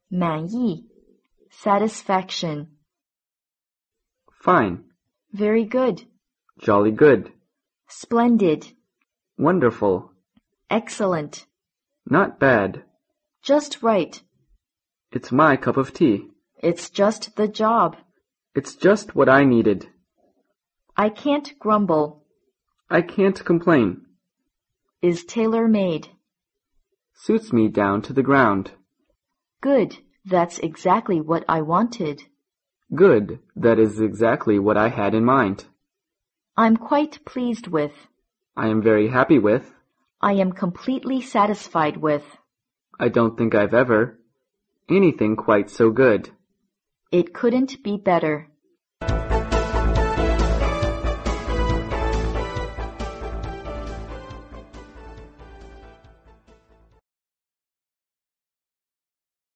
满意 satisfaction. Fine. Very good. Jolly good. Splendid. Wonderful. Excellent. Not bad. Just right. It's my cup of tea. It's just the job. It's just what I needed. I can't grumble. I can't complain. Is tailor-made. Suits me down to the ground. Good. That's exactly what I wanted. Good. That is exactly what I had in mind. I'm quite pleased with. I am very happy with. I am completely satisfied with. I don't think I've ever anything quite so good. It couldn't be better.